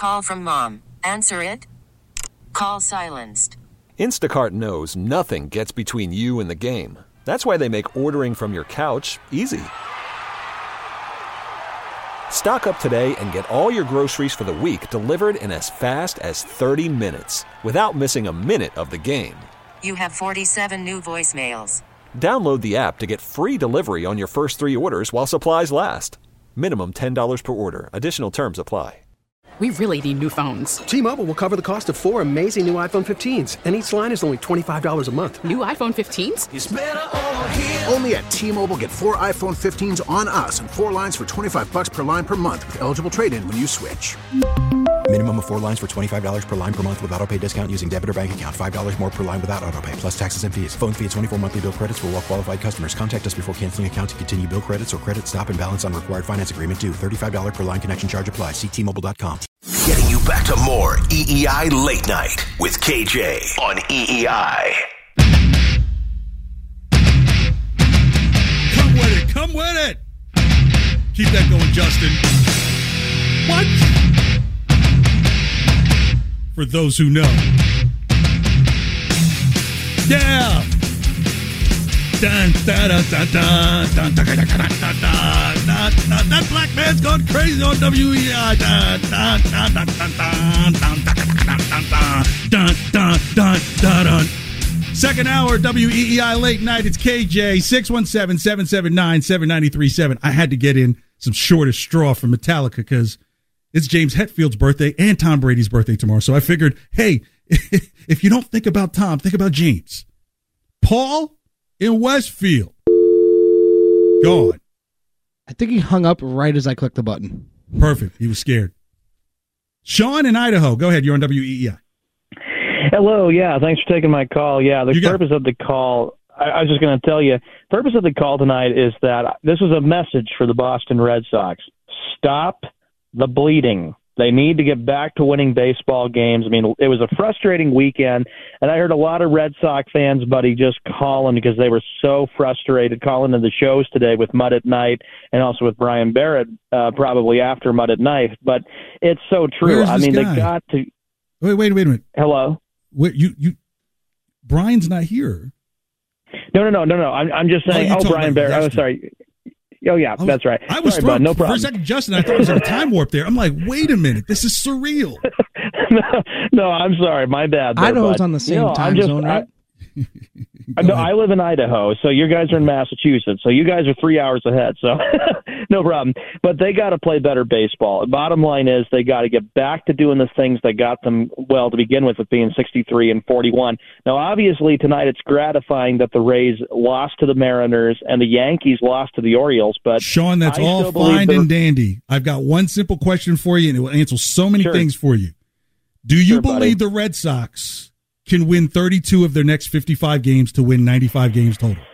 call from mom. Answer it. Call silenced. Instacart knows nothing gets between you and the game. That's why they make ordering from your couch easy. Stock up today and get all your groceries for the week delivered in as fast as 30 minutes without missing a minute of the game. You have 47 new voicemails. Download the app to get free delivery on your first 3 orders while supplies last. Minimum $10 per order. Additional terms apply. We really need new phones. T-Mobile will cover the cost of 4 amazing new iPhone 15s, and each line is only $25 a month. New iPhone 15s? It's better over here. Only at T-Mobile, get 4 iPhone 15s on us and 4 lines for $25 per line per month with eligible trade-in when you switch. Minimum of 4 lines for $25 per line per month with autopay discount using debit or bank account. $5 more per line without autopay, plus taxes and fees. Phone fee at 24 monthly bill credits for well-qualified customers. Contact us before canceling account to continue bill credits or credit stop and balance on required finance agreement due. $35 per line connection charge applies. See T-Mobile.com. Getting you back to more EEI Late Night with KJ on EEI. Come with it. Come with it. Keep that going, Justin. What? For those who know. Yeah. Dun, dun, dun, dun, dun, dun, dun, dun, dun, dun, dun, dun. That black man's gone crazy on WEI. Dun, dun, dun, dun, dun, dun, dun, dun, dun, dun, dun, dun. Second hour, WEEI Late Night. It's KJ, 617-779-7937. I had to get in some shortest straw from Metallica because it's James Hetfield's birthday and Tom Brady's birthday tomorrow. So I figured, hey, if you don't think about Tom, think about James. Paul in Westfield. Gone. I think he hung up right as I clicked the button. Perfect. He was scared. Sean in Idaho. Go ahead. You're on WEEI. Hello. Yeah. Thanks for taking my call. Yeah. The purpose of the call, I was just going to tell you, purpose of the call tonight is that this is a message for the Boston Red Sox. Stop the bleeding. They need to get back to winning baseball games. I mean, it was a frustrating weekend, and I heard a lot of Red Sox fans, buddy, just calling because they were so frustrated, calling to the shows today with Mud at Night and also with Brian Barrett, probably after Mud at Night. But it's so true. I mean, guy? They got to. Wait a minute. Hello. Wait, you. Brian's not here. No. I'm just saying. Oh, Brian Barrett. Oh, sorry. Oh, yeah, that's right. I was sorry, bud, no problem. For a second, Justin, I thought it was in a time warp there. I'm like, wait a minute. This is surreal. No, I'm sorry. My bad. Idaho's on the same time zone, right? No, I live in Idaho, so you guys are in Massachusetts, so you guys are 3 hours ahead, so no problem. But they got to play better baseball. Bottom line is they got to get back to doing the things that got them well to begin with being 63-41. Now, obviously, tonight it's gratifying that the Rays lost to the Mariners and the Yankees lost to the Orioles. But Sean, that's all fine and dandy. I've got one simple question for you, and it will answer so many things for you. Do you believe the Red Sox can win 32 of their next 55 games to win 95 games total?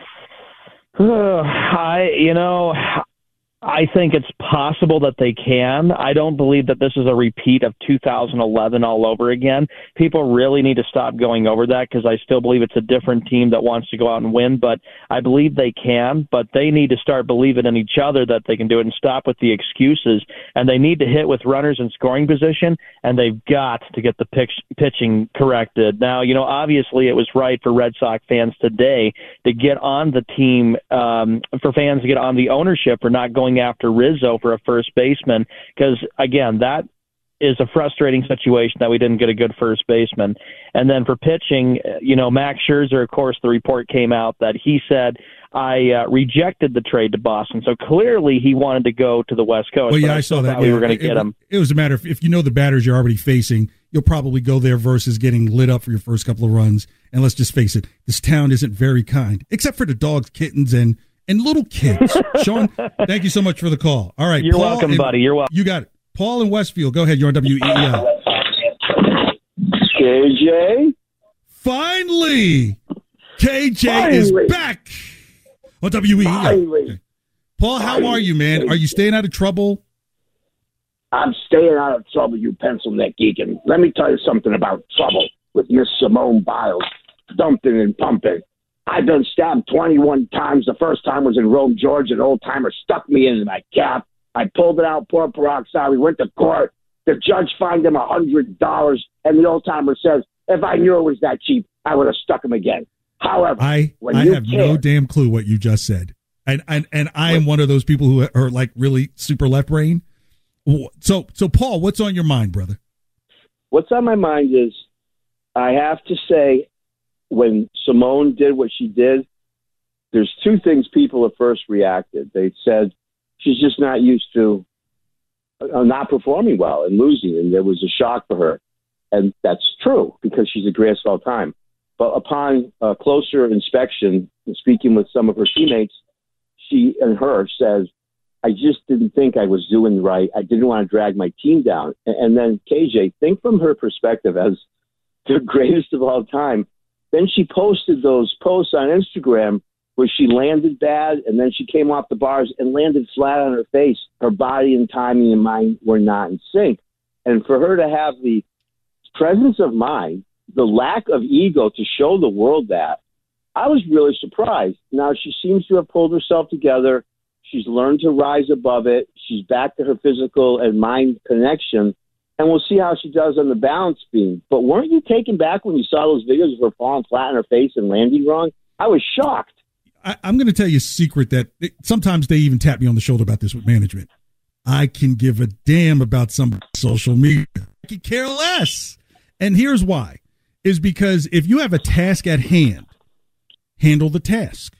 I think it's possible that they can. I don't believe that this is a repeat of 2011 all over again. People really need to stop going over that because I still believe it's a different team that wants to go out and win, but I believe they can, but they need to start believing in each other that they can do it and stop with the excuses, and they need to hit with runners in scoring position, and they've got to get the pitching corrected. Now, obviously it was right for Red Sox fans today to get on the team, for fans to get on the ownership for not going after Rizzo for a first baseman, because again, that is a frustrating situation that we didn't get a good first baseman. And then for pitching, Max Scherzer, of course, the report came out that he said, I rejected the trade to Boston. So clearly he wanted to go to the West Coast. Well, yeah, I saw that. We were going to get him. It was a matter of, if you know the batters you're already facing, you'll probably go there versus getting lit up for your first couple of runs. And let's just face it, this town isn't very kind, except for the dogs, kittens, and little kids. Sean, thank you so much for the call. All right. You're welcome, buddy. You're welcome. You got it. Paul in Westfield. Go ahead. You're on WEEI. KJ? Finally! KJ is back on WEEI. Okay. Paul, how are you, man? Are you staying out of trouble? I'm staying out of trouble, you pencil neck geek. And let me tell you something about trouble with Miss Simone Biles, dumping and pumping. I've been stabbed 21 times. The first time was in Rome, Georgia. An old-timer stuck me into my cap. I pulled it out, poured peroxide. We went to court. The judge fined him $100, and the old timer says, if I knew it was that cheap, I would have stuck him again. However, I have no damn clue what you just said. And I am one of those people who are like really super left brain. So Paul, what's on your mind, brother? What's on my mind is I have to say when Simone did what she did, there's two things people at first reacted. They said she's just not used to not performing well and losing, and there was a shock for her. And that's true because she's the greatest of all time. But upon closer inspection and speaking with some of her teammates, she and her says, I just didn't think I was doing right. I didn't want to drag my team down. And then KJ, think from her perspective as the greatest of all time. Then she posted those posts on Instagram where she landed bad, and then she came off the bars and landed flat on her face. Her body and timing and mind were not in sync. And for her to have the presence of mind, the lack of ego to show the world that, I was really surprised. Now, she seems to have pulled herself together. She's learned to rise above it. She's back to her physical and mind connection. And we'll see how she does on the balance beam. But weren't you taken back when you saw those videos of her falling flat on her face and landing wrong? I was shocked. I'm going to tell you a secret that sometimes they even tap me on the shoulder about this with management. I can give a damn about some social media. I can care less. And here's why. Is because if you have a task at hand, handle the task.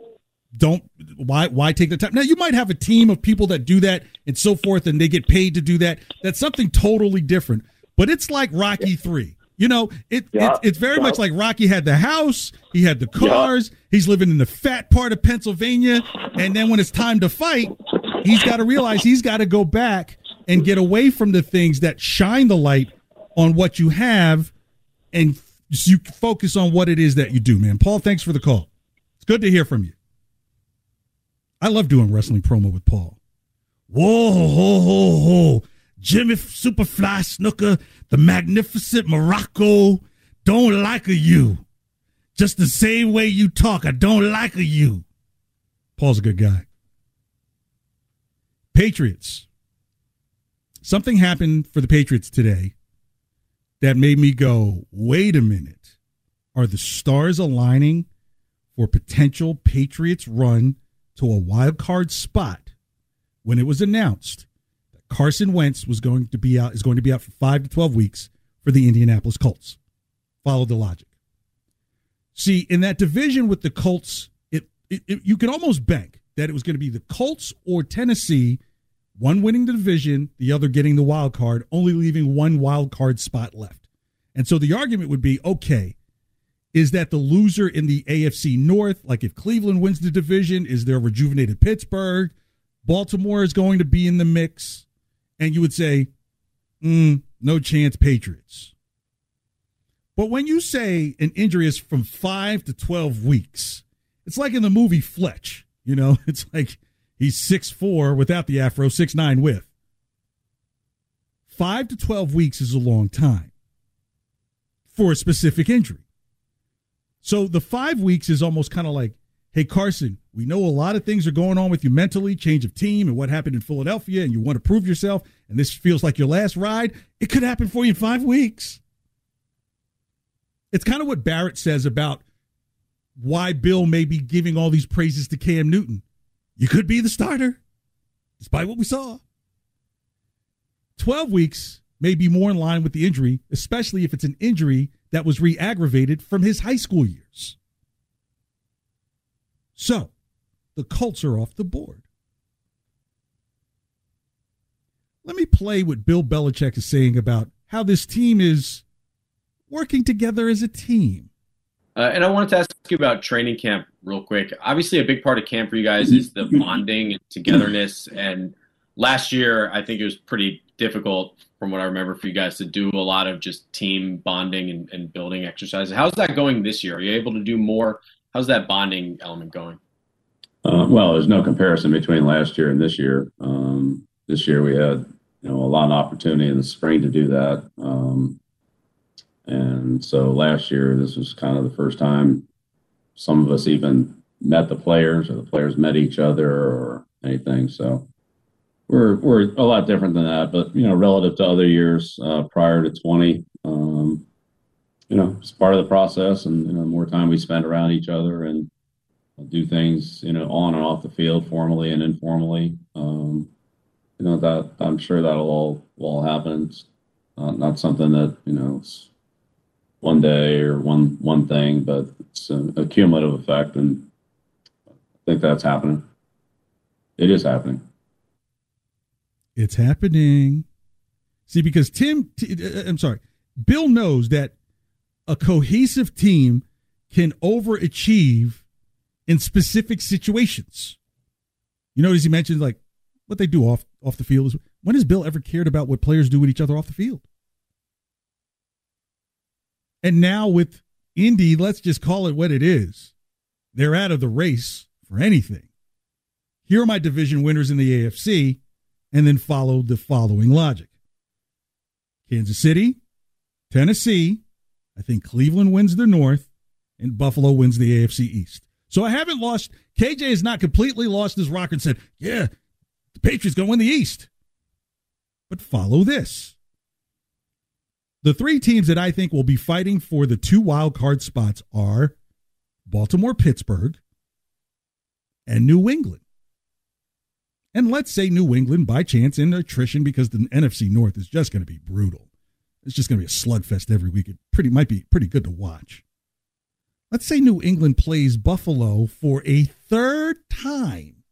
Why take the time? Now, you might have a team of people that do that and so forth, and they get paid to do that. That's something totally different. But it's like Rocky 3. You know, it's very much like Rocky had the house, he had the cars, he's living in the fat part of Pennsylvania, and then when it's time to fight, he's got to realize he's got to go back and get away from the things that shine the light on what you have, and you focus on what it is that you do, man. Paul, thanks for the call. It's good to hear from you. I love doing wrestling promo with Paul. Whoa, ho, ho, ho. Jimmy Superfly Snooker, the magnificent Morocco, don't like you. Just the same way you talk, I don't like you. Paul's a good guy. Patriots. Something happened for the Patriots today that made me go, wait a minute. Are the stars aligning for potential Patriots run to a wild card spot when it was announced that Carson Wentz is going to be out for 5 to 12 weeks for the Indianapolis Colts? Follow the logic. See, in that division with the Colts, you could almost bank that it was going to be the Colts or Tennessee, one winning the division, the other getting the wild card, only leaving one wild card spot left. And so the argument would be, okay, is that the loser in the AFC North? Like if Cleveland wins the division, is there a rejuvenated Pittsburgh? Baltimore is going to be in the mix. And you would say, no chance, Patriots. But when you say an injury is from 5 to 12 weeks, it's like in the movie Fletch. You know, it's like he's 6'4" without the afro, 6'9" with. 5 to 12 weeks is a long time for a specific injury. So the 5 weeks is almost kind of like, hey, Carson, we know a lot of things are going on with you mentally, change of team and what happened in Philadelphia, and you want to prove yourself, and this feels like your last ride. It could happen for you in 5 weeks. It's kind of what Barrett says about why Bill may be giving all these praises to Cam Newton. You could be the starter, despite what we saw. 12 weeks may be more in line with the injury, especially if it's an injury that was re-aggravated from his high school years. So, the Colts are off the board. Let me play what Bill Belichick is saying about how this team is working together as a team. And I wanted to ask you about training camp real quick. Obviously, a big part of camp for you guys is the bonding and togetherness. And last year, I think it was pretty difficult, from what I remember, for you guys to do a lot of just team bonding and building exercises. How's that going this year? Are you able to do more? How's that bonding element going? Well, there's no comparison between last year and this year. This year we had, a lot of opportunity in the spring to do that. And so last year, this was kind of the first time some of us even met the players or the players met each other or anything. So we're a lot different than that, but relative to other years prior to 20, it's part of the process, and the more time we spend around each other and do things on and off the field, formally and informally. That I'm sure that'll all happen. It's not something that it's one day or one thing, but it's a cumulative effect, and I think that's happening. It is happening. It's happening. See, because Bill knows that a cohesive team can overachieve in specific situations. As he mentioned, like what they do off the field is, when has Bill ever cared about what players do with each other off the field? And now with Indy, let's just call it what it is. They're out of the race for anything. Here are my division winners in the AFC, and then follow the following logic. Kansas City, Tennessee, I think Cleveland wins the North, and Buffalo wins the AFC East. So I haven't lost. KJ has not completely lost his rocker and said, yeah, the Patriots going to win the East. But follow this. The three teams that I think will be fighting for the 2 wild card spots are Baltimore, Pittsburgh, and New England. And let's say New England, by chance, in attrition, because the NFC North is just going to be brutal. It's just going to be a slugfest every week. It might be pretty good to watch. Let's say New England plays Buffalo for a third time.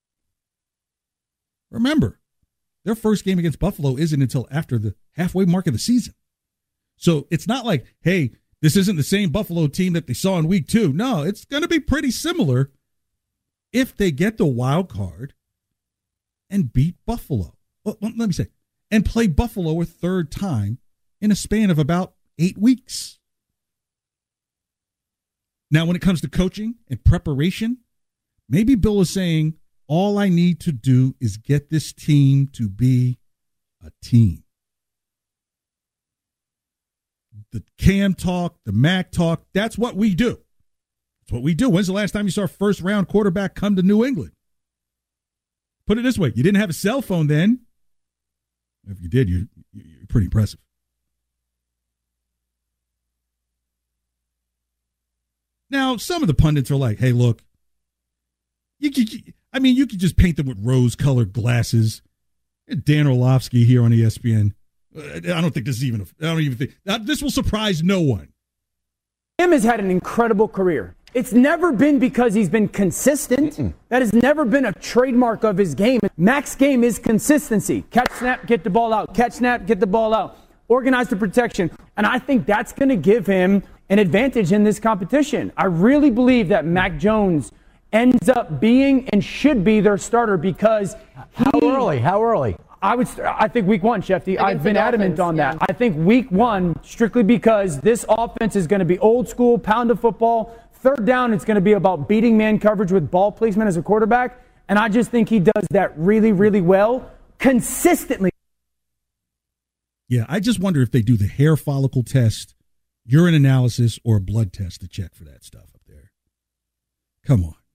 Remember, their first game against Buffalo isn't until after the halfway mark of the season. So it's not like, hey, this isn't the same Buffalo team that they saw in week 2. No, it's going to be pretty similar if they get the wild card and beat Buffalo. Well, let me say, and play Buffalo a third time in a span of about 8 weeks. Now, when it comes to coaching and preparation, maybe Bill is saying, all I need to do is get this team to be a team. The Cam talk, the Mac talk, that's what we do. That's what we do. When's the last time you saw a first-round quarterback come to New England? Put it this way, you didn't have a cell phone then. If you did, you're pretty impressive. Now, some of the pundits are like, hey, look, you could just paint them with rose-colored glasses. Dan Orlovsky here on ESPN. I don't think this is even, I don't even think, this will surprise no one. Cam has had an incredible career. It's never been because he's been consistent. That has never been a trademark of his game. Mac's game is consistency. Catch, snap, get the ball out. Catch, snap, get the ball out. Organize the protection. And I think that's going to give him an advantage in this competition. I really believe that Mac Jones ends up being and should be their starter because How early? I think week 1, Shefty. I've been adamant on that. I think week 1, strictly because this offense is going to be old school, pound of football. Third down, it's going to be about beating man coverage with ball placement as a quarterback. And I just think he does that really, really well, consistently. Yeah, I just wonder if they do the hair follicle test, urine analysis, or a blood test to check for that stuff up there. Come on.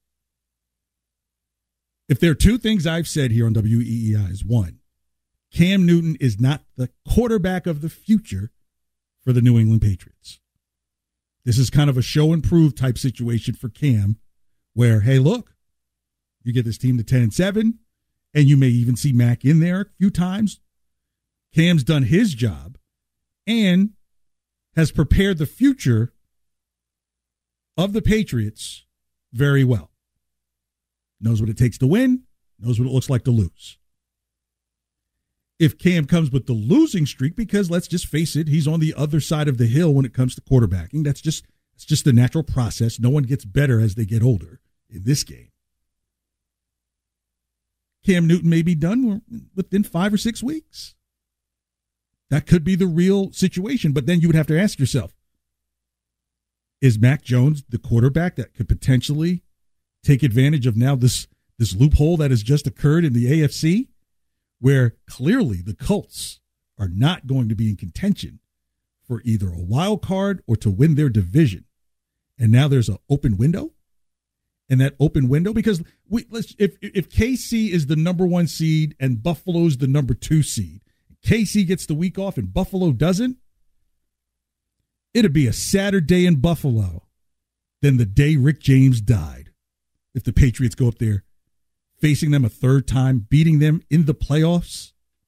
If there are 2 things I've said here on WEEI is, 1, Cam Newton is not the quarterback of the future for the New England Patriots. This is kind of a show and prove type situation for Cam where, hey, look, you get this team to 10-7, and you may even see Mac in there a few times. Cam's done his job and has prepared the future of the Patriots very well. Knows what it takes to win, knows what it looks like to lose. If Cam comes with the losing streak, because let's just face it, he's on the other side of the hill when it comes to quarterbacking. It's just the natural process. No one gets better as they get older in this game. Cam Newton may be done within 5 or 6 weeks. That could be the real situation. But then you would have to ask yourself, is Mac Jones the quarterback that could potentially take advantage of now this loophole that has just occurred in the AFC, where clearly the Colts are not going to be in contention for either a wild card or to win their division. And now there's an open window. and that open window, because if KC is the number 1 seed and Buffalo's the number 2 seed, KC gets the week off and Buffalo doesn't, it'd be a sadder day in Buffalo than the day Rick James died if the Patriots go up there facing them a third time, beating them in the playoffs,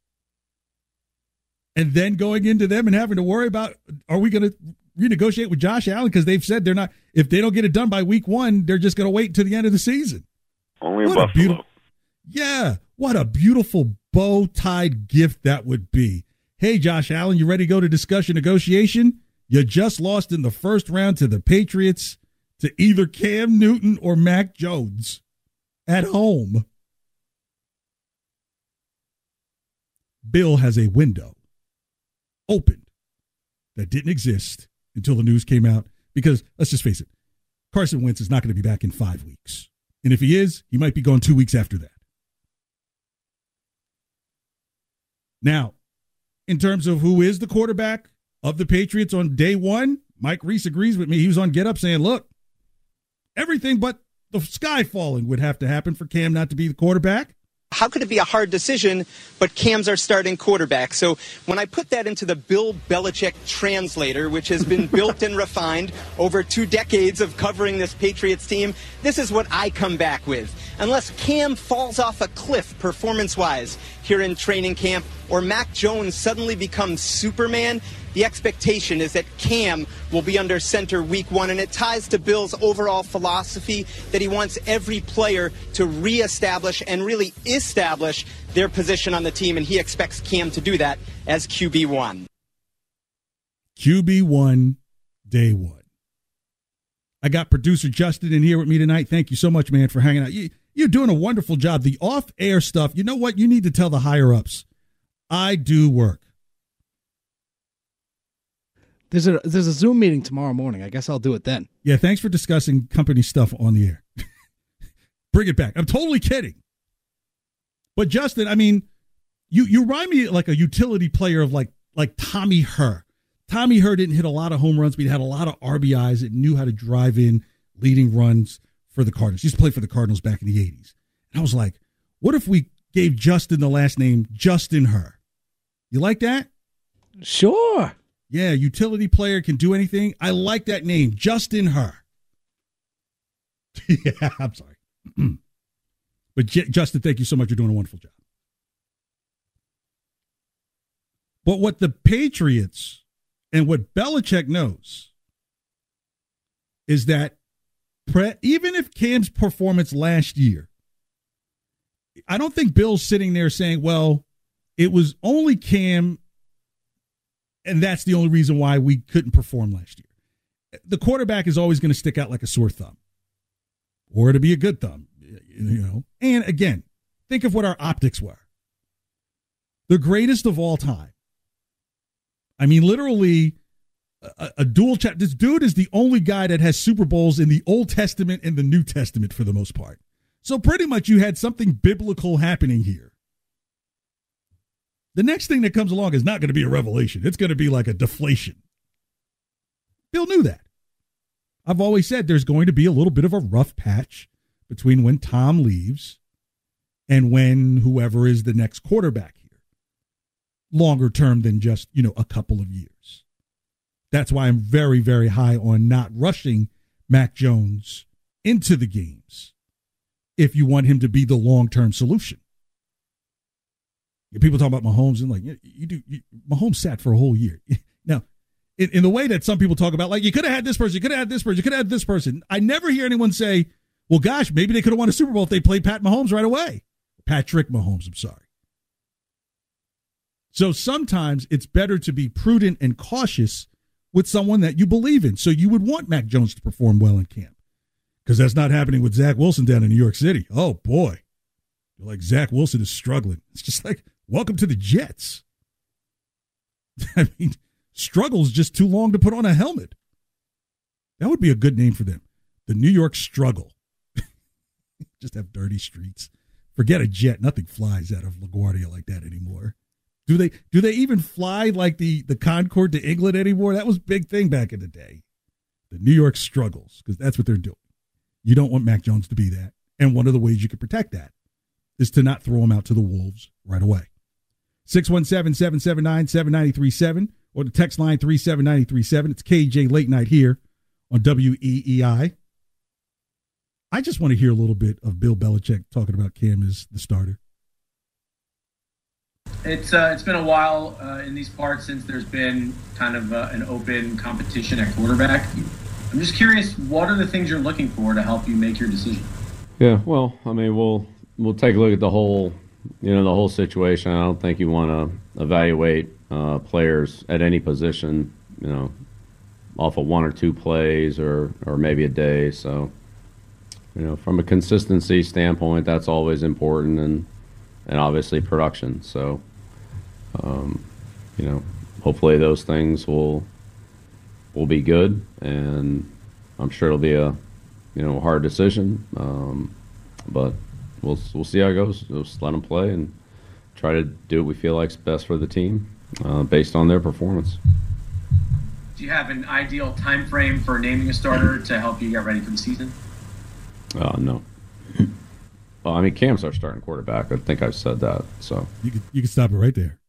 and then going into them and having to worry about, are we going to renegotiate with Josh Allen? Because they've said they're not, if they don't get it done by week 1, they're just going to wait until the end of the season. Only in Buffalo. What a beautiful bow-tied gift that would be. Hey, Josh Allen, you ready to go to discussion negotiation? You just lost in the first round to the Patriots, to either Cam Newton or Mac Jones at home. Bill has a window opened that didn't exist until the news came out, because let's just face it, Carson Wentz is not going to be back in 5 weeks. And if he is, he might be gone 2 weeks after that. Now, in terms of who is the quarterback of the Patriots on day 1, Mike Reese agrees with me. He was on Get Up saying, look, everything but the sky falling would have to happen for Cam not to be the quarterback. How could it be a hard decision, but Cam's our starting quarterback? So when I put that into the Bill Belichick translator, which has been built and refined over 2 decades of covering this Patriots team, this is what I come back with. Unless Cam falls off a cliff performance-wise here in training camp, or Mac Jones suddenly becomes Superman, the expectation is that Cam will be under center week 1, and it ties to Bill's overall philosophy that he wants every player to reestablish and really establish their position on the team, and he expects Cam to do that as QB1. QB1, day 1. I got producer Justin in here with me tonight. Thank you so much, man, for hanging out. You're doing a wonderful job. The off-air stuff, you know what? You need to tell the higher-ups. I do work. There's a Zoom meeting tomorrow morning. I guess I'll do it then. Yeah, thanks for discussing company stuff on the air. Bring it back. I'm totally kidding. But Justin, I mean, you remind me like a utility player of like Tommy Herr. Tommy Herr didn't hit a lot of home runs, but he had a lot of RBIs and knew how to drive in leading runs for the Cardinals. He used to play for the Cardinals back in the 80s. And I was like, what if we gave Justin the last name Justin Herr? You like that? Sure. Yeah, utility player, can do anything. I like that name, Justin Herr. Yeah, I'm sorry. But Justin, thank you so much. You're doing a wonderful job. But what the Patriots and what Belichick knows is that even if Cam's performance last year, I don't think Bill's sitting there saying, well, it was only Cam, and that's the only reason why we couldn't perform last year. The quarterback is always going to stick out like a sore thumb, or to be a good thumb, you know. And again, think of what our optics were. The greatest of all time. I mean, literally a dual chat. This dude is the only guy that has Super Bowls in the Old Testament and the New Testament for the most part. So pretty much you had something biblical happening here. The next thing that comes along is not going to be a revelation. It's going to be like a deflation. Bill knew that. I've always said there's going to be a little bit of a rough patch between when Tom leaves and when whoever is the next quarterback here. Longer term than just, a couple of years. That's why I'm very, very high on not rushing Mac Jones into the games if you want him to be the long-term solution. People talk about Mahomes and Mahomes sat for a whole year. Now, in the way that some people talk about, you could have had this person, you could have had this person, you could have had this person. I never hear anyone say, well, gosh, maybe they could have won a Super Bowl if they played Pat Mahomes right away. Patrick Mahomes, I'm sorry. So sometimes it's better to be prudent and cautious with someone that you believe in. So you would want Mac Jones to perform well in camp, because that's not happening with Zach Wilson down in New York City. Oh, boy. You're like, Zach Wilson is struggling. It's just like, welcome to the Jets. I mean, struggle's just too long to put on a helmet. That would be a good name for them. The New York Struggle. Just have dirty streets. Forget a jet. Nothing flies out of LaGuardia like that anymore. Do they even fly like the Concorde to England anymore? That was a big thing back in the day. The New York Struggles, because that's what they're doing. You don't want Mac Jones to be that. And one of the ways you can protect that is to not throw him out to the wolves right away. 617-779-7937 or the text line 37937. It's KJ Late Night here on WEEI. I just want to hear a little bit of Bill Belichick talking about Cam as the starter. It's been a while in these parts since there's been kind of an open competition at quarterback. I'm just curious, what are the things you're looking for to help you make your decision? Yeah, well, I mean, we'll take a look at the whole situation. I don't think you want to evaluate players at any position, off of one or two plays or maybe a day. So, from a consistency standpoint, that's always important, and obviously production. So, hopefully those things will be good, and I'm sure it'll be a hard decision. But we'll see how it goes. Just let them play and try to do what we feel like is best for the team based on their performance. Do you have an ideal time frame for naming a starter to help you get ready for the season? No. Well, I mean, Cam's our starting quarterback. I think I've said that. So you can stop it right there.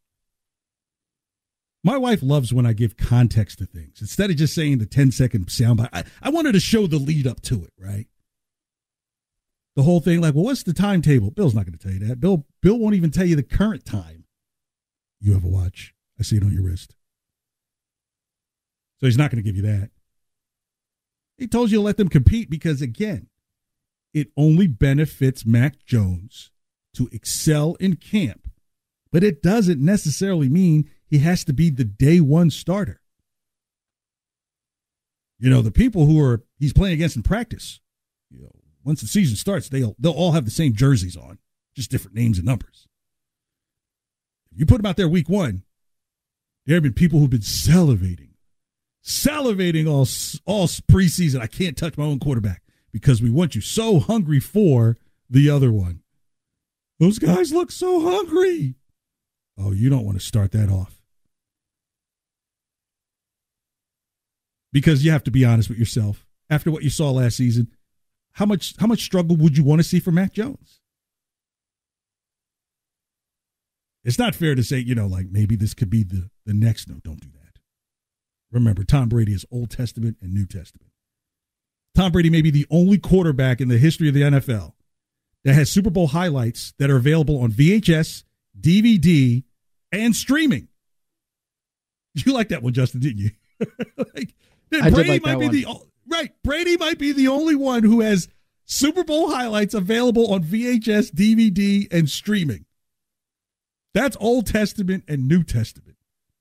My wife loves when I give context to things. Instead of just saying the 10-second soundbite, I wanted to show the lead up to it, right? The whole thing, like, well, what's the timetable? Bill's not going to tell you that. Bill won't even tell you the current time. You have a watch. I see it on your wrist. So he's not going to give you that. He told you to let them compete because, again, it only benefits Mac Jones to excel in camp. But it doesn't necessarily mean he has to be the day one starter. The people who he's playing against in practice, once the season starts, they'll all have the same jerseys on, just different names and numbers. If you put them out there week one, there have been people who've been salivating all preseason. I can't touch my own quarterback because we want you so hungry for the other one. Those guys look so hungry. Oh, you don't want to start that off. Because you have to be honest with yourself. After what you saw last season, how much struggle would you want to see from Mac Jones? It's not fair to say, maybe this could be the next. No, don't do that. Remember, Tom Brady is Old Testament and New Testament. Tom Brady may be the only quarterback in the history of the NFL that has Super Bowl highlights that are available on VHS, DVD, and streaming. You like that one, Justin, didn't you? Brady might be the only one who has Super Bowl highlights available on VHS, DVD, and streaming. That's Old Testament and New Testament.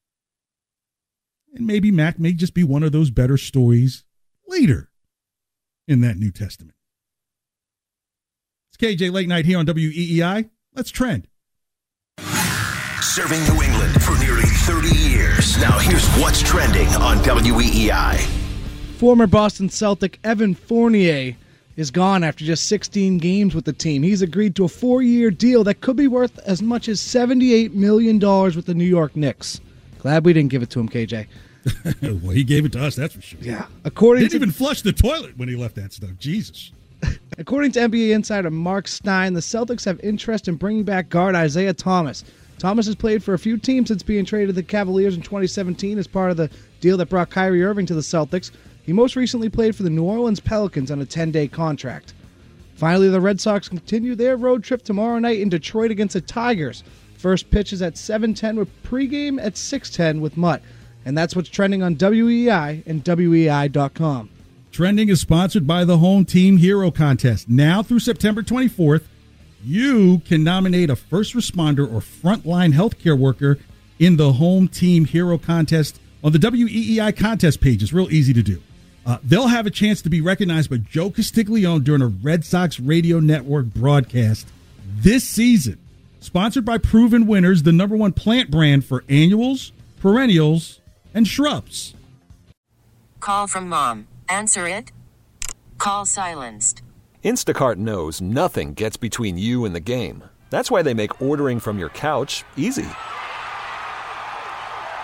And maybe Mac may just be one of those better stories later in that New Testament. It's KJ Late Night here on WEEI. Let's trend. Serving New England for nearly 30 years. Now here's what's trending on WEEI. Former Boston Celtic Evan Fournier is gone after just 16 games with the team. He's agreed to a 4-year deal that could be worth as much as $78 million with the New York Knicks. Glad we didn't give it to him, KJ. Well, he gave it to us, that's for sure. Yeah. Didn't even flush the toilet when he left that stuff. Jesus. According to NBA insider Mark Stein, the Celtics have interest in bringing back guard Isaiah Thomas. Thomas has played for a few teams since being traded to the Cavaliers in 2017 as part of the deal that brought Kyrie Irving to the Celtics. He most recently played for the New Orleans Pelicans on a 10-day contract. Finally, the Red Sox continue their road trip tomorrow night in Detroit against the Tigers. First pitch is at 7:10 with pregame at 6:10 with Mutt. And that's what's trending on WEEI and WEEI.com. Trending is sponsored by the Home Team Hero Contest. Now through September 24th, you can nominate a first responder or frontline healthcare worker in the Home Team Hero Contest on the WEEI contest page. It's real easy to do. They'll have a chance to be recognized by Joe Castiglione during a Red Sox Radio Network broadcast this season. Sponsored by Proven Winners, the #1 plant brand for annuals, perennials, and shrubs. Call from mom. Answer it. Call silenced. Instacart knows nothing gets between you and the game. That's why they make ordering from your couch easy.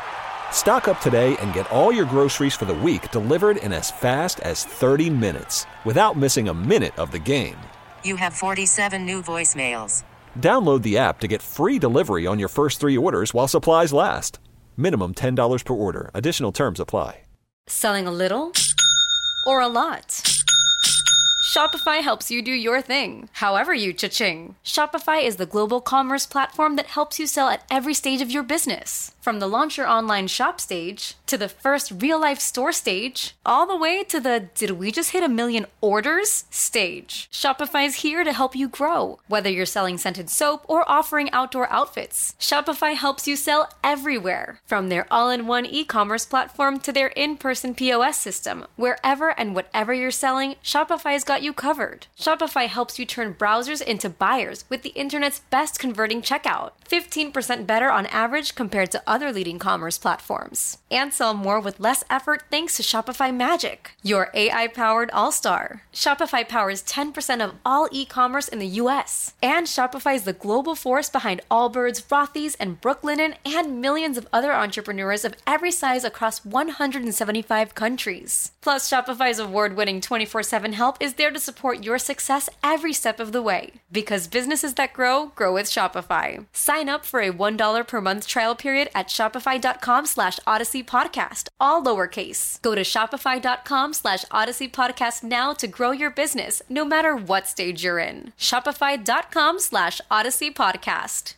Stock up today and get all your groceries for the week delivered in as fast as 30 minutes without missing a minute of the game. You have 47 new voicemails. Download the app to get free delivery on your first 3 orders while supplies last. Minimum $10 per order. Additional terms apply. Selling a little or a lot? Shopify helps you do your thing, however you cha-ching. Shopify is the global commerce platform that helps you sell at every stage of your business. From the launch your online shop stage, to the first real-life store stage, all the way to the did we just hit 1 million orders stage. Shopify's here to help you grow. Whether you're selling scented soap or offering outdoor outfits, Shopify helps you sell everywhere. From their all-in-one e-commerce platform to their in-person POS system, wherever and whatever you're selling, Shopify's got you covered. Shopify helps you turn browsers into buyers with the internet's best converting checkout. 15% better on average compared to other leading commerce platforms. And sell more with less effort thanks to Shopify Magic, your AI-powered all-star. Shopify powers 10% of all e-commerce in the US. And Shopify is the global force behind Allbirds, Rothy's, and Brooklinen, and millions of other entrepreneurs of every size across 175 countries. Plus, Shopify's award-winning 24/7 help is there to support your success every step of the way. Because businesses that grow, grow with Shopify. Sign up for a $1 per month trial period at shopify.com/Odyssey Podcast, all lowercase. Go to shopify.com/Odyssey Podcast now to grow your business, no matter what stage you're in. Shopify.com/Odyssey Podcast.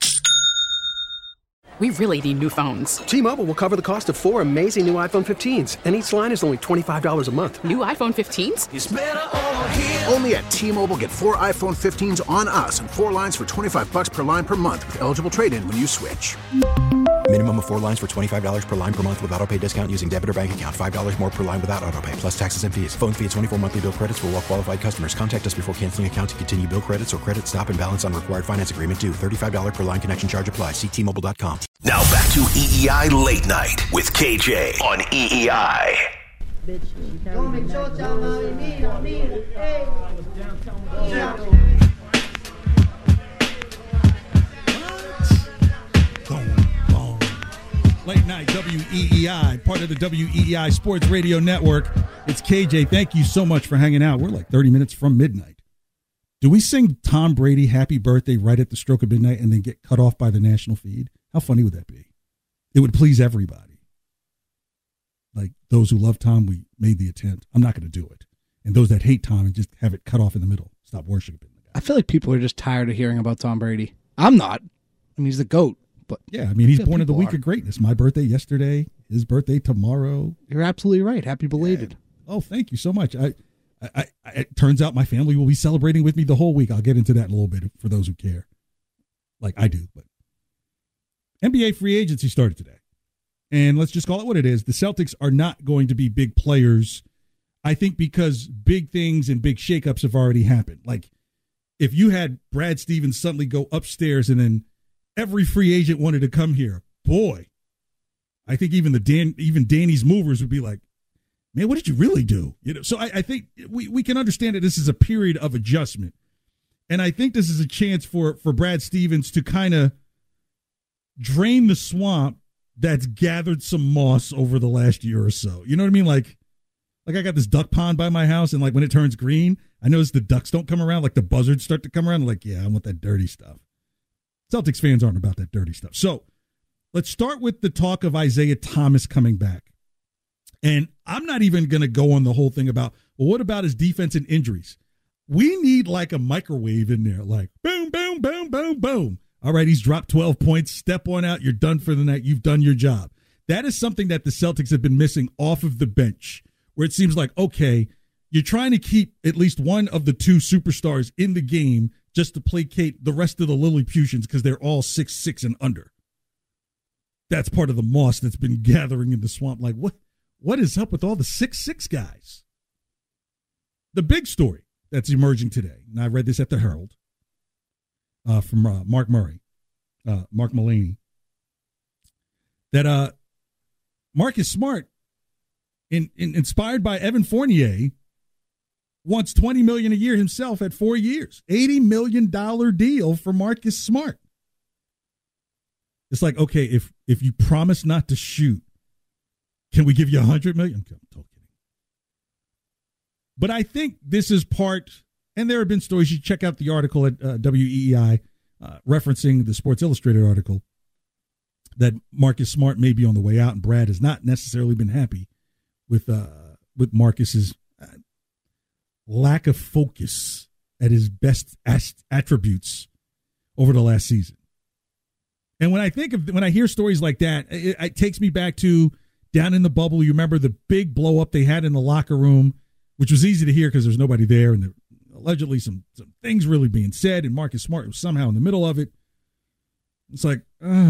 We really need new phones. T-Mobile will cover the cost of 4 amazing new iPhone 15s, and each line is only $25 a month. New iPhone 15s? It's better over here. Only at T-Mobile, get 4 iPhone 15s on us and 4 lines for $25 per line per month with eligible trade-in when you switch. Minimum of 4 lines for $25 per line per month with autopay discount using debit or bank account. $5 more per line without autopay, plus taxes and fees. Phone fee at 24 monthly bill credits for well-qualified customers. Contact us before canceling account to continue bill credits or credit stop and balance on required finance agreement due. $35 per line connection charge applies. See T-Mobile.com. Now back to EEI Late Night with KJ on EEI. Late Night WEEI, part of the WEEI Sports Radio Network. It's KJ. Thank you so much for hanging out. We're like 30 minutes from midnight. Do we sing Tom Brady happy birthday right at the stroke of midnight and then get cut off by the national feed? How funny would that be? It would please everybody. Like those who love Tom, we made the attempt. I'm not going to do it. And those that hate Tom and just have it cut off in the middle, stop worshiping the guy. I feel like people are just tired of hearing about Tom Brady. I'm not. I mean, he's the GOAT. But yeah, I mean, he's born in the week of greatness. My birthday yesterday, his birthday tomorrow. You're absolutely right. Happy belated. Yeah. Oh, thank you so much. It turns out my family will be celebrating with me the whole week. I'll get into that in a little bit for those who care. Like I do. But NBA free agency started today. And let's just call it what it is. The Celtics are not going to be big players, I think, because big things and big shakeups have already happened. Like if you had Brad Stevens suddenly go upstairs and then every free agent wanted to come here, boy, I think even Danny's movers would be like, man, what did you really do? You know, so I think we can understand that this is a period of adjustment. And I think this is a chance for Brad Stevens to kind of drain the swamp that's gathered some moss over the last year or so. You know what I mean? Like I got this duck pond by my house, and like when it turns green, I notice the ducks don't come around. Like the buzzards start to come around. I'm like, yeah, I want that dirty stuff. Celtics fans aren't about that dirty stuff. So let's start with the talk of Isaiah Thomas coming back. And I'm not even going to go on the whole thing about, well, what about his defense and injuries? We need like a microwave in there, like boom, boom, boom, boom, boom. All right, he's dropped 12 points. Step on out. You're done for the night. You've done your job. That is something that the Celtics have been missing off of the bench, where it seems like, okay, you're trying to keep at least one of the two superstars in the game just to placate the rest of the Lilliputians because they're all 6'6" and under. That's part of the moss that's been gathering in the swamp. Like, what is up with all the 6'6" guys? The big story that's emerging today, and I read this at the Herald from Mark Mullaney, that Marcus Smart, inspired by Evan Fournier, wants $20 million a year himself at 4 years. $80 million deal for Marcus Smart. It's like, okay, if you promise not to shoot Can we give you $100 million? I'm totally kidding. But I think this is part, and there have been stories. You check out the article at WEEI referencing the Sports Illustrated article that Marcus Smart may be on the way out, and Brad has not necessarily been happy with Marcus's lack of focus at his best attributes over the last season. And when I hear stories like that, it takes me back to down in the bubble. You remember the big blow up they had in the locker room, which was easy to hear because there's nobody there, and there allegedly some things really being said, and Marcus Smart was somehow in the middle of it. It's like,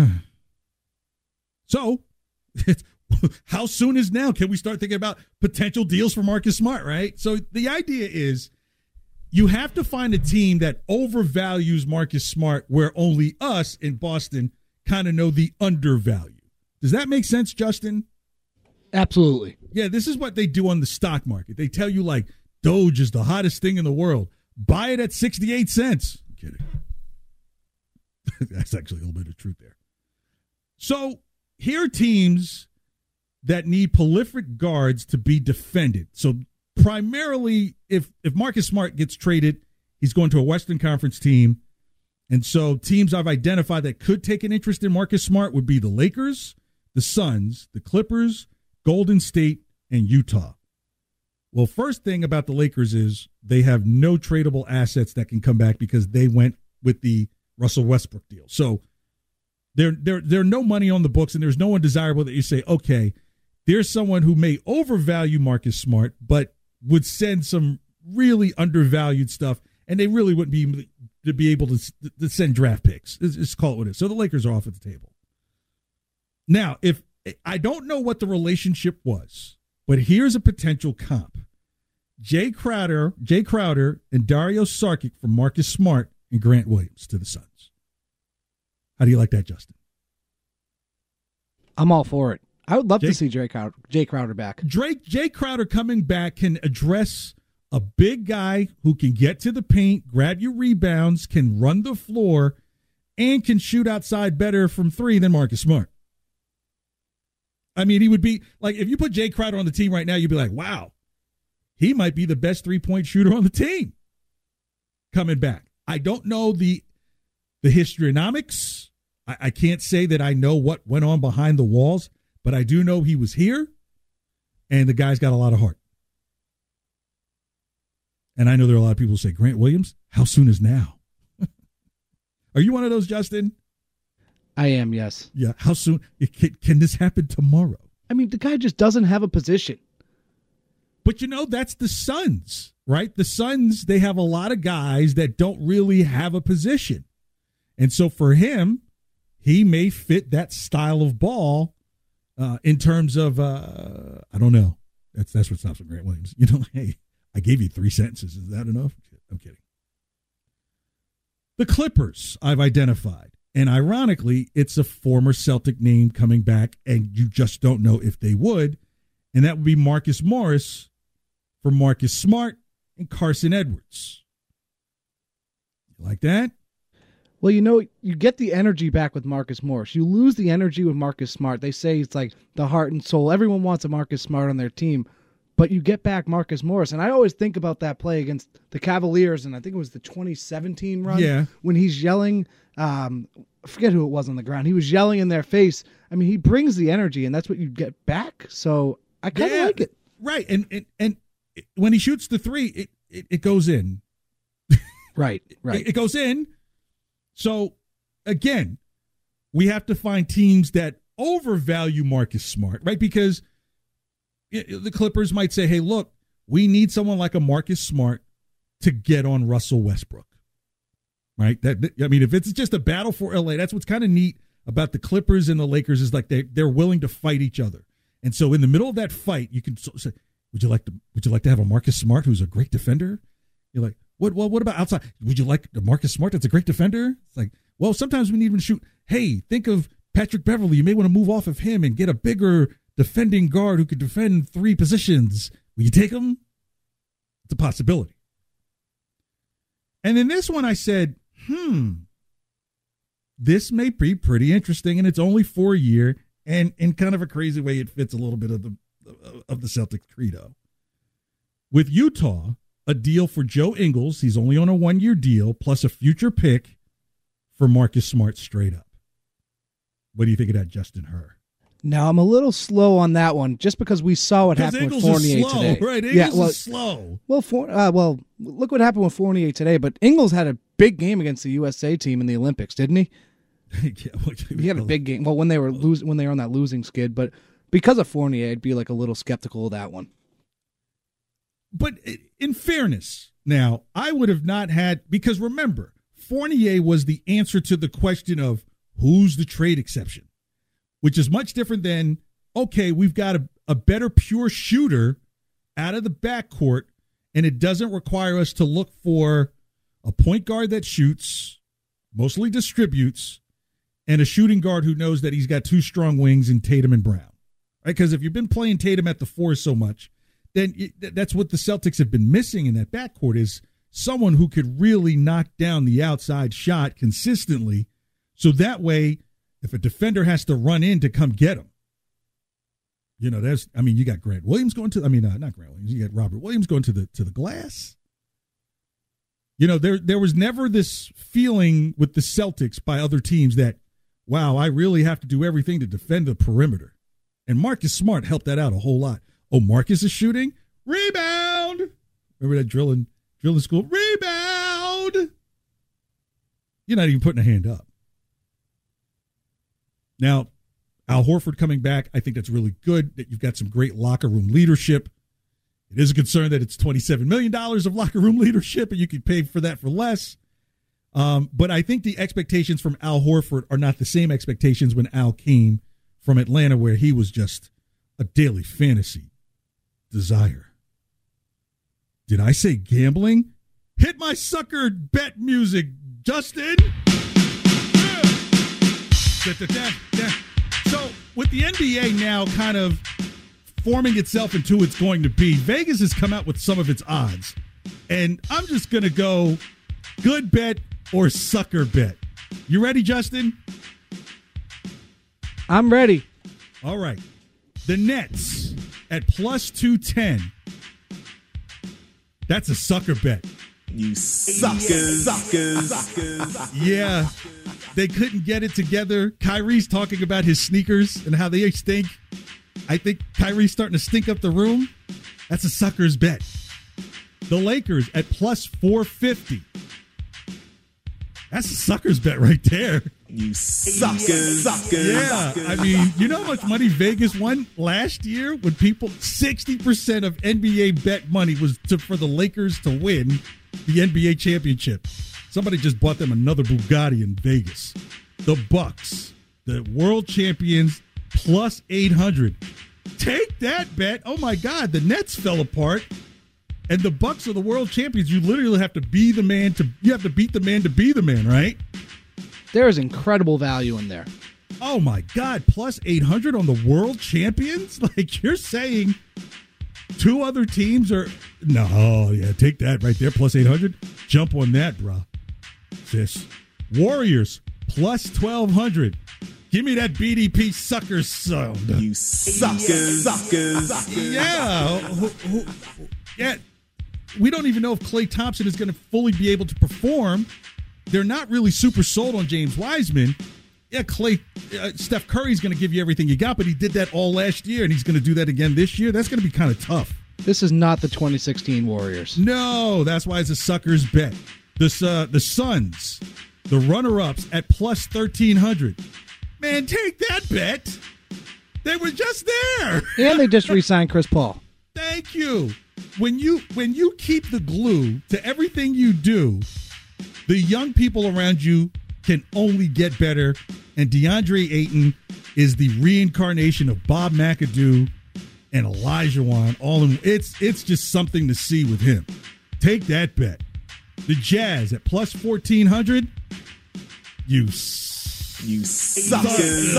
so how soon is now? Can we start thinking about potential deals for Marcus Smart, right? So the idea is you have to find a team that overvalues Marcus Smart where only us in Boston kind of know the undervalue. Does that make sense, Justin? Absolutely. Yeah, this is what they do on the stock market. They tell you, like, Doge is the hottest thing in the world. Buy it at 68 cents. I'm kidding. That's actually a little bit of truth there. So here are teams that need prolific guards to be defended. So primarily, if Marcus Smart gets traded, he's going to a Western Conference team. And so teams I've identified that could take an interest in Marcus Smart would be the Lakers, the Suns, the Clippers, Golden State, and Utah. Well, first thing about the Lakers is they have no tradable assets that can come back because they went with the Russell Westbrook deal. So there are no money on the books, and there's no one desirable that you say, okay, there's someone who may overvalue Marcus Smart, but would send some really undervalued stuff, and they really wouldn't be able to send draft picks. Just call it what it is. So the Lakers are off at the table. Now, if I don't know what the relationship was, but here's a potential comp. Jay Crowder and Dario Saric for Marcus Smart and Grant Williams to the Suns. How do you like that, Justin? I'm all for it. I would love to see Jay Crowder back. Jay Crowder coming back can address a big guy who can get to the paint, grab your rebounds, can run the floor, and can shoot outside better from three than Marcus Smart. I mean, he would be like, if you put Jay Crowder on the team right now, you'd be like, wow, he might be the best three-point shooter on the team coming back. I don't know the histrionomics. I can't say that I know what went on behind the walls, but I do know he was here, and the guy's got a lot of heart. And I know there are a lot of people who say, Grant Williams, how soon is now? Are you one of those, Justin? I am, yes. Yeah, how soon? Can this happen tomorrow? I mean, the guy just doesn't have a position. But, that's the Suns, right? The Suns, they have a lot of guys that don't really have a position. And so for him, he may fit that style of ball in terms of, I don't know. That's what stops with Grant Williams. Hey, I gave you 3 sentences. Is that enough? I'm kidding. The Clippers I've identified. And ironically, it's a former Celtic name coming back, and you just don't know if they would. And that would be Marcus Morris for Marcus Smart and Carson Edwards. You like that? Well, you get the energy back with Marcus Morris. You lose the energy with Marcus Smart. They say it's like the heart and soul. Everyone wants a Marcus Smart on their team, but you get back Marcus Morris. And I always think about that play against the Cavaliers, and I think it was the 2017 run when he's yelling. I forget who it was on the ground. He was yelling in their face. I mean, he brings the energy, and that's what you get back. So I kind of like it. Right, and when he shoots the three, it goes in. Right. It goes in. So, again, we have to find teams that overvalue Marcus Smart, right? Because the Clippers might say, hey, look, we need someone like a Marcus Smart to get on Russell Westbrook, right? If it's just a battle for LA, that's what's kind of neat about the Clippers and the Lakers is like they're willing to fight each other. And so in the middle of that fight, you can say, would you like to have a Marcus Smart who's a great defender? You're like, what about outside? Would you like a Marcus Smart that's a great defender? It's like, well, sometimes we need him to shoot. Hey, think of Patrick Beverly. You may want to move off of him and get a bigger defending guard who could defend 3 positions. Will you take him? It's a possibility. And in this one, I said, this may be pretty interesting, and it's only for a year. And in kind of a crazy way, it fits a little bit of the Celtics credo. With Utah, a deal for Joe Ingles, he's only on a 1-year deal, plus a future pick for Marcus Smart straight up. What do you think of that, Justin Herr? Now, I'm a little slow on that one, just because we saw what happened with Fournier today. Right? Ingles is slow. Well, look what happened with Fournier today. But Ingles had a big game against the USA team in the Olympics, didn't he? He had a big game. Well, when they were on that losing skid, but because of Fournier, I'd be like a little skeptical of that one. But in fairness, now I would have not had, because remember, Fournier was the answer to the question of who's the trade exception, which is much different than, okay, we've got a better pure shooter out of the backcourt, and it doesn't require us to look for a point guard that shoots, mostly distributes, and a shooting guard who knows that he's got two strong wings in Tatum and Brown. Right? Because if you've been playing Tatum at the 4 so much, then that's what the Celtics have been missing in that backcourt, is someone who could really knock down the outside shot consistently. So that way, if a defender has to run in to come get him, you got Grant Williams going to, not Grant Williams, you got Robert Williams going to the glass. There was never this feeling with the Celtics by other teams that, wow, I really have to do everything to defend the perimeter. And Marcus Smart helped that out a whole lot. Oh, Marcus is shooting? Rebound! Remember that drill in school? Rebound! You're not even putting a hand up. Now, Al Horford coming back, I think that's really good, that you've got some great locker room leadership. It is a concern that it's $27 million of locker room leadership, and you could pay for that for less. But I think the expectations from Al Horford are not the same expectations when Al came from Atlanta, where he was just a daily fantasy desire. Did I say gambling? Hit my sucker bet music, Justin. So with the NBA now kind of forming itself into who it's going to be, Vegas has come out with some of its odds. And I'm just going to go good bet or sucker bet. You ready, Justin? I'm ready. All right. The Nets at plus 210. That's a sucker bet. You suckers. Yeah. They couldn't get it together. Kyrie's talking about his sneakers and how they stink. I think Kyrie's starting to stink up the room. That's a sucker's bet. The Lakers at plus 450. That's a sucker's bet right there. You suckers. Yeah. I mean, you know how much money Vegas won last year when 60% of NBA bet money was for the Lakers to win the NBA championship. Somebody just bought them another Bugatti in Vegas. The Bucks, the world champions, plus 800. Take that bet. Oh my God, the Nets fell apart. And the Bucks are the world champions. You literally have to be the man you have to beat the man to be the man, right? There is incredible value in there. Oh my God, plus 800 on the world champions? Like, you're saying two other teams are, no, yeah, take that right there, plus 800. Jump on that, bro. Sis. Warriors, plus 1,200. Give me that BDP sucker sound. You suckers. Yeah. Yeah. We don't even know if Klay Thompson is going to fully be able to perform. They're not really super sold on James Wiseman. Yeah, Steph Curry's going to give you everything you got, but he did that all last year, and he's going to do that again this year. That's going to be kind of tough. This is not the 2016 Warriors. No, that's why it's a sucker's bet. The Suns, the runner-ups at plus 1,300. Man, take that bet. They were just there. And they just re-signed Chris Paul. Thank you. When you keep the glue to everything you do, the young people around you can only get better. And DeAndre Ayton is the reincarnation of Bob McAdoo and Olajuwon. It's just something to see with him. Take that bet. The Jazz at plus 1,400. You suckers.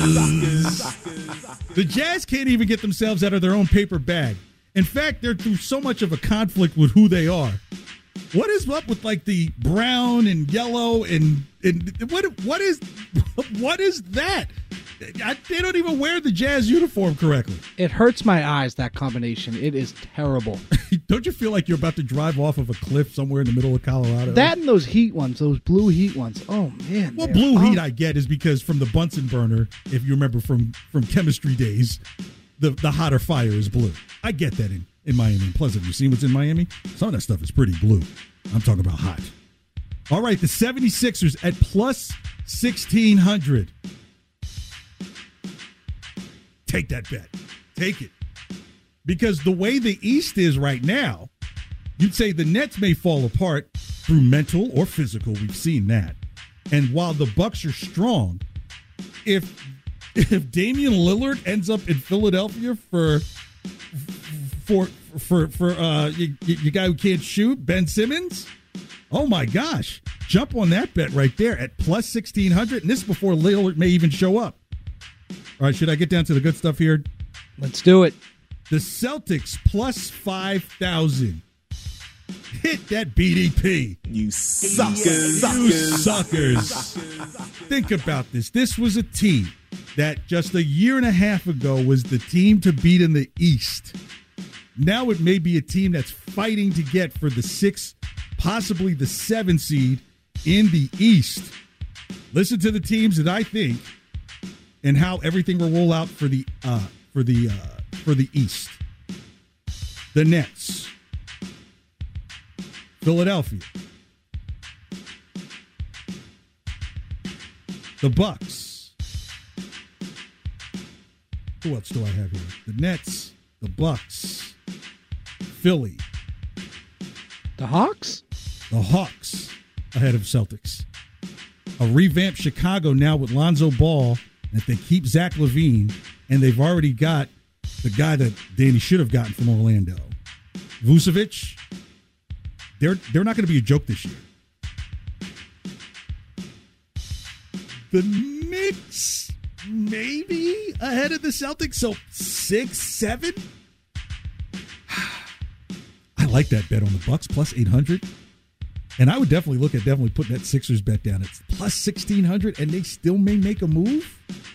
The Jazz can't even get themselves out of their own paper bag. In fact, they're through so much of a conflict with who they are. What is up with like the brown and yellow and what is that? They don't even wear the Jazz uniform correctly. It hurts my eyes, that combination. It is terrible. Don't you feel like you're about to drive off of a cliff somewhere in the middle of Colorado? That and those heat ones, those blue heat ones. Oh, man. Well, blue heat I get is because from the Bunsen burner, if you remember from chemistry days, the hotter fire is blue. I get that in Miami and Pleasant. You seen what's in Miami? Some of that stuff is pretty blue. I'm talking about hot. All right, the 76ers at plus 1,600. Take that bet. Take it. Because the way the East is right now, you'd say the Nets may fall apart through mental or physical. We've seen that. And while the Bucks are strong, if Damian Lillard ends up in Philadelphia for your guy who can't shoot, Ben Simmons, oh my gosh, jump on that bet right there at plus 1,600. And this is before Lillard may even show up. All right, should I get down to the good stuff here? Let's do it. The Celtics plus 5,000. Hit that BDP. You suckers. You suckers. Think about this. This was a team that just a year and a half ago was the team to beat in the East. Now it may be a team that's fighting to get for the 6, possibly the 7 seed in the East. Listen to the teams that I think and how everything will roll out for the East. The Nets, Philadelphia, the Bucks. Who else do I have here? The Nets, the Bucks, Philly, the Hawks. The Hawks ahead of Celtics. A revamped Chicago now with Lonzo Ball. If they keep Zach LaVine, and they've already got the guy that Danny should have gotten from Orlando, Vucevic, they're not going to be a joke this year. The Knicks maybe ahead of the Celtics, so 6, 7. I like that bet on the Bucks plus 800. And I would definitely look at putting that Sixers bet down. It's plus 1,600, and they still may make a move.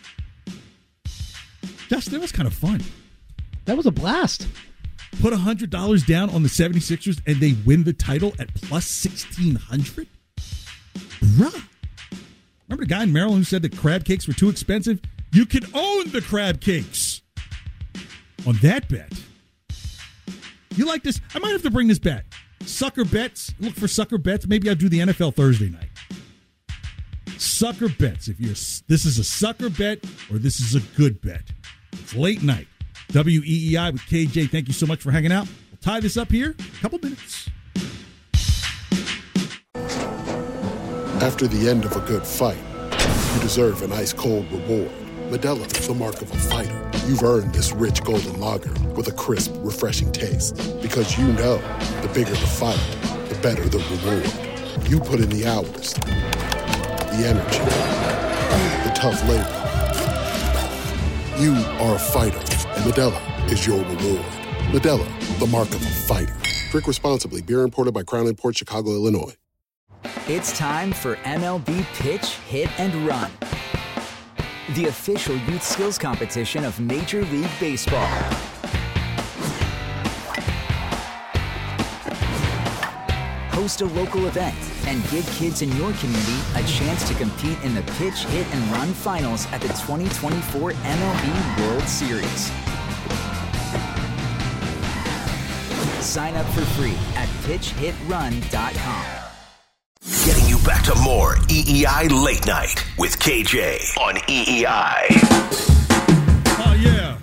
Justin, that was kind of fun. That was a blast. Put $100 down on the 76ers, and they win the title at plus 1,600? Bruh. Remember the guy in Maryland who said that crab cakes were too expensive? You can own the crab cakes on that bet. You like this? I might have to bring this back. Sucker bets. Look for sucker bets. Maybe I'll do the NFL Thursday night. Sucker bets. This is a sucker bet or this is a good bet. It's late night. WEEI with KJ. Thank you so much for hanging out. We'll tie this up here in a couple minutes. After the end of a good fight, you deserve an ice-cold reward. Modelo is the mark of a fighter. You've earned this rich golden lager with a crisp, refreshing taste. Because you know, the bigger the fight, the better the reward. You put in the hours, the energy, the tough labor. You are a fighter, and Modelo is your reward. Modelo, the mark of a fighter. Drink responsibly. Beer imported by Crown Imports, Chicago, Illinois. It's time for MLB Pitch, Hit, and Run. The official youth skills competition of Major League Baseball. Host a local event and give kids in your community a chance to compete in the Pitch, Hit, and Run finals at the 2024 MLB World Series. Sign up for free at pitchhitrun.com. Getting you back to more EEI Late Night with KJ on EEI. Oh, yeah.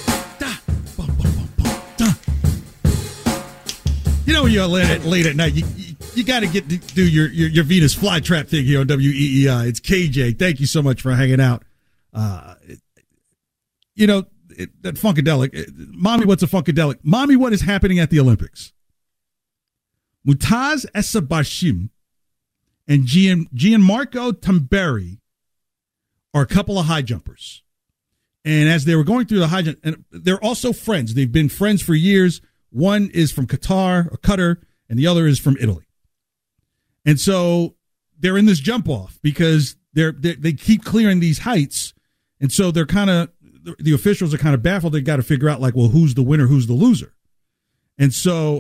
You know, when you're late at night, you got to get to do your Venus flytrap thing here on WEEI. It's KJ. Thank you so much for hanging out. That Funkadelic. Mommy, what's a Funkadelic? Mommy, what is happening at the Olympics? Mutaz Esabashim and Gianmarco Tamberi are a couple of high jumpers. And as they were going through the high jump, and they're also friends. They've been friends for years. One is from Qatar, and the other is from Italy. And so they're in this jump off because they keep clearing these heights, And so they're kind of, the officials are kind of baffled. They got to figure out, like, well, who's the winner, who's the loser. And so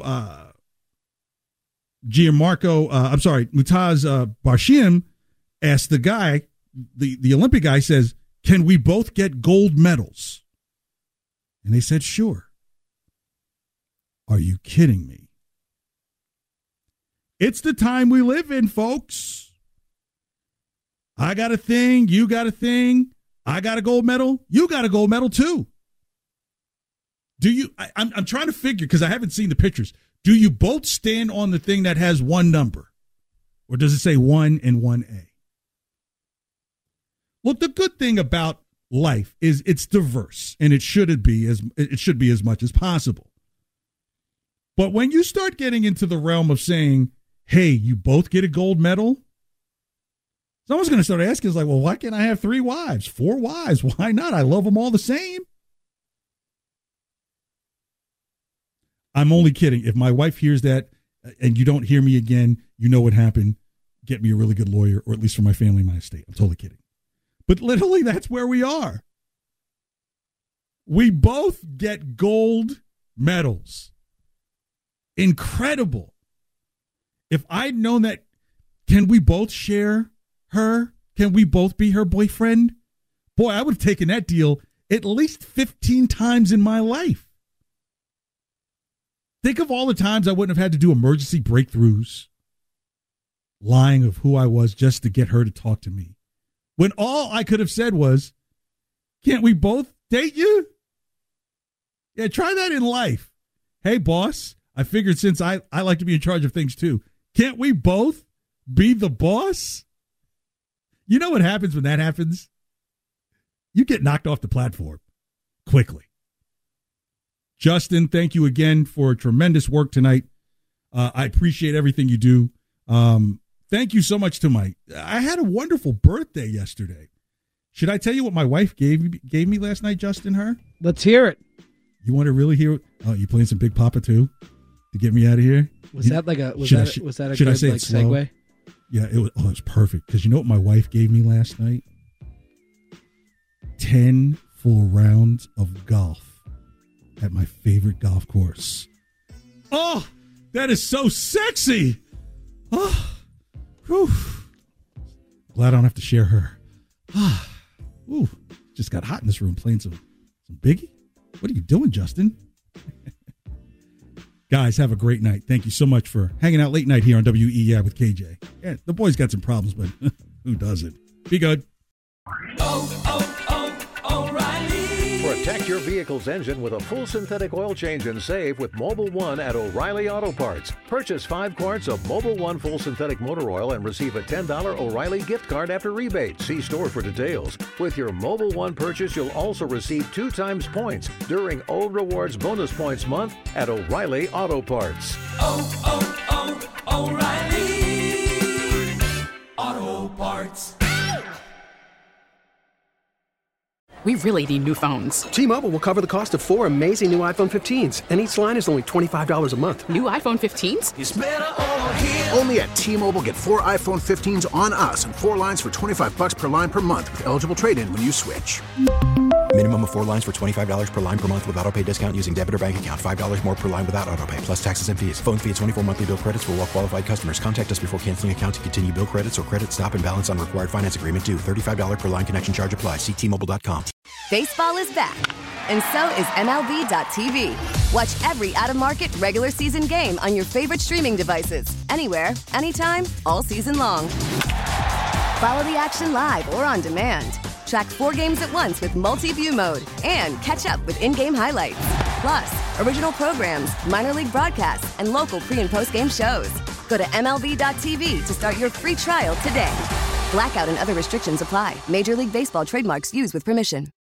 Mutaz Barshim asked the guy, the Olympic guy, says, can we both get gold medals? And they said, sure. Are you kidding me? It's the time we live in, folks. I got a thing. You got a thing. I got a gold medal. You got a gold medal too. Do you? I'm trying to figure, because I haven't seen the pictures. Do you both stand on the thing that has one number, or does it say 1 and 1A? Look, the good thing about life is it's diverse, and it should be as much as possible. But when you start getting into the realm of saying, "Hey, you both get a gold medal," someone's going to start asking, like, well, why can't I have 3 wives, 4 wives? Why not? I love them all the same. I'm only kidding. If my wife hears that and you don't hear me again, you know what happened. Get me a really good lawyer, or at least for my family, my estate. I'm totally kidding. But literally, that's where we are. We both get gold medals. Incredible. If I'd known that, can we both share her? Can we both be her boyfriend? Boy, I would have taken that deal at least 15 times in my life. Think of all the times I wouldn't have had to do emergency breakthroughs, lying of who I was just to get her to talk to me, when all I could have said was, can't we both date you? Yeah, try that in life. Hey, boss, I figured since I like to be in charge of things too, can't we both be the boss? You know what happens when that happens? You get knocked off the platform quickly. Justin, thank you again for tremendous work tonight. I appreciate everything you do. Thank you so much to I had a wonderful birthday yesterday. Should I tell you what my wife gave me last night, Justin? Let's hear it. You want to really hear it? Oh, you playing some Big Papa too to get me out of here? Was that a good segue? Yeah, it was perfect, because you know what my wife gave me last night? 10 full rounds of golf at my favorite golf course. Oh, that is so sexy. Oh, whew. Glad I don't have to share her. Ooh, just got hot in this room playing some Biggie. What are you doing, Justin? Guys, have a great night. Thank you so much for hanging out late night here on WEI with KJ. Yeah, the boy's got some problems, but who doesn't? Be good. Protect your vehicle's engine with a full synthetic oil change and save with Mobil 1 at O'Reilly Auto Parts. Purchase 5 quarts of Mobil 1 full synthetic motor oil and receive a $10 O'Reilly gift card after rebate. See store for details. With your Mobil 1 purchase, you'll also receive 2 times points during O Rewards Bonus Points Month at O'Reilly Auto Parts. O'Reilly Auto Parts. We really need new phones. T-Mobile will cover the cost of 4 amazing new iPhone 15s, and each line is only $25 a month. New iPhone 15s? It's better over here. Only at T-Mobile, get 4 iPhone 15s on us and 4 lines for $25 per line per month with eligible trade-in when you switch. Minimum of 4 lines for $25 per line per month with autopay discount using debit or bank account. $5 more per line without autopay, plus taxes and fees. Phone fee at 24 monthly bill credits for well-qualified customers. Contact us before canceling account to continue bill credits or credit stop and balance on required finance agreement due. $35 per line connection charge applies. See T-Mobile.com. Baseball is back, and so is MLB.tv. Watch every out-of-market regular season game on your favorite streaming devices, anywhere, anytime, all season long. Follow the action live or on demand. Track 4 games at once with multi-view mode and catch up with in-game highlights. Plus, original programs, minor league broadcasts, and local pre- and post-game shows. Go to MLB.tv to start your free trial today. Blackout and other restrictions apply. Major League Baseball trademarks used with permission.